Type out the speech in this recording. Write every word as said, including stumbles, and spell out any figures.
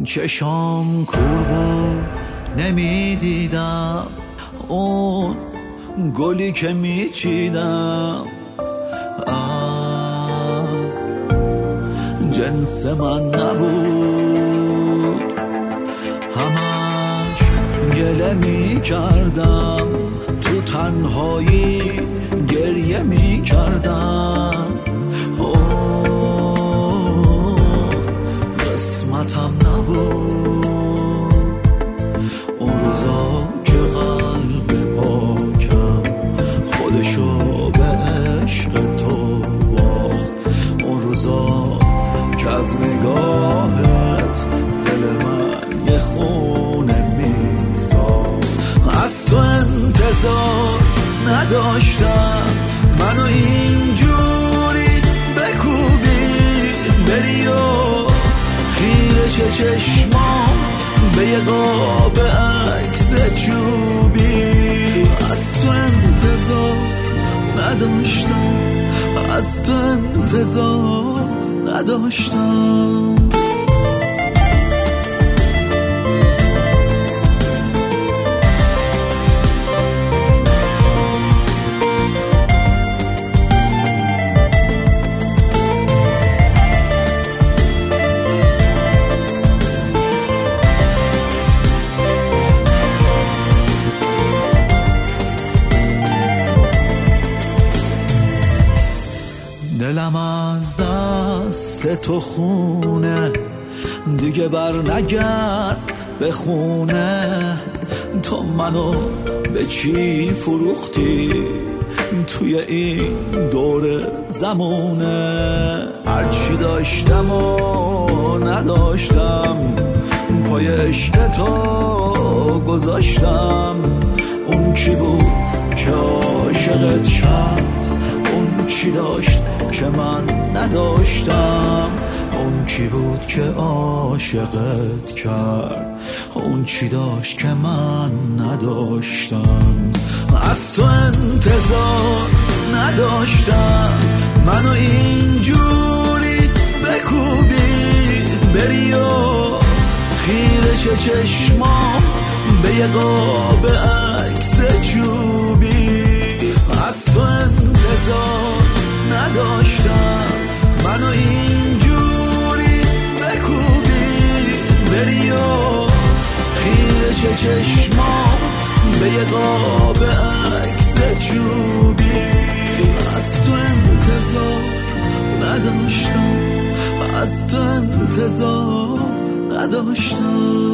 چشام کور بود نمیدیدم اون گلی که میچیدم از جنس من نبود. همش گله میکردم تو تنهایی گریه میکردم. قسمتم نبود اون روزا که قلب پاکم خودشو به عشق تو باخت. اون روزا که از نگاهت دل من یه خونه میساخت. از تو انتظار نداشتم منو اینجوری بکوبی بری و خیره چه چشمام به یه قاب عکس چوبی. از تو انتظار نداشتم از تو انتظار نداشتم. دلم از دست تو خونه دیگه بر نگرد به خونه. تو منو به چی فروختی توی این دور زمونه؟ هرچی داشتم و نداشتم پای عشق تو گذاشتم. اون کی بود که عاشقت کرد؟ اون چی داشت که من نداشتم؟ اون کی بود که عاشقت کرد؟ اون چی داشت که من نداشتم؟ از تو انتظار نداشتم منو اینجوری بکوبی بری و خیره چه چشمام به یه قاب عکس چوبی. از تو انتظار نداشتم منو اینجوری بکوبی بری و خیره چه چشمام به یه قاب عکس چوبی. از تو انتظار نداشتم از تو انتظار نداشتم.